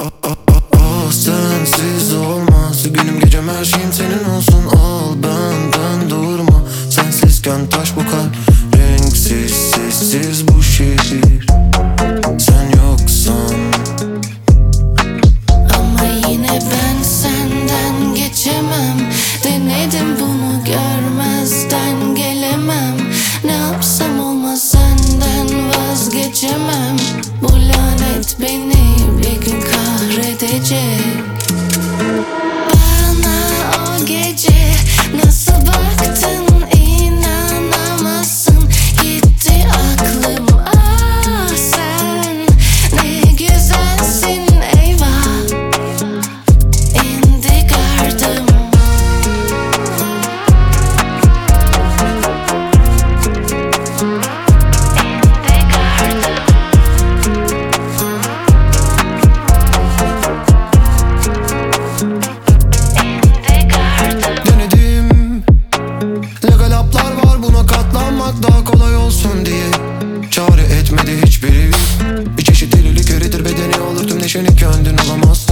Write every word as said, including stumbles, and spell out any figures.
Ah sensiz olmaz. Günüm gecem her şeyim senin olsun. Al benden durma. Sensizken taş bu kalp. Renksiz sessiz bu şehir. Sen yoksan. Ama yine ben senden geçemem. Denedim bunu görmezden gelemem. Ne yapsam olmaz senden vazgeçemem. Bu lanet beni bir gün kahredecek. Bana o gece nasıl baktın inanamazsın. Gitti aklım, ah sen ne güzelsin eyvah. İndi gardım. Denedim. Legal haplar var, buna katlanmak daha kolay olsun diye. Çare etmedi hiçbiri. Bir çeşit delilik eritir bedeni, olur tüm neşeni, kendin olamazsın.